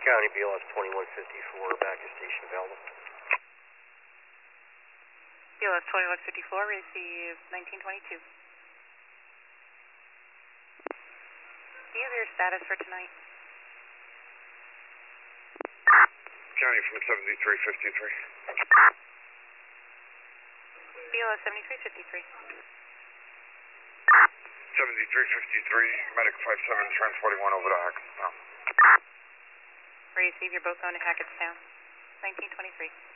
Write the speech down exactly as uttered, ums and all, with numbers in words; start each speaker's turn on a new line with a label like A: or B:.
A: County B L S twenty-one fifty-four, back at station available.
B: B L S twenty-one fifty-four, receive nineteen twenty-two. User status for tonight.
C: County from seventy-three fifty-three.
B: B L S seventy-three fifty-three.
C: seventy-three fifty-three, Medic five seven, transporting one over to Hackettstown.
B: Receive, you're both going to Hackettstown. nineteen twenty-three.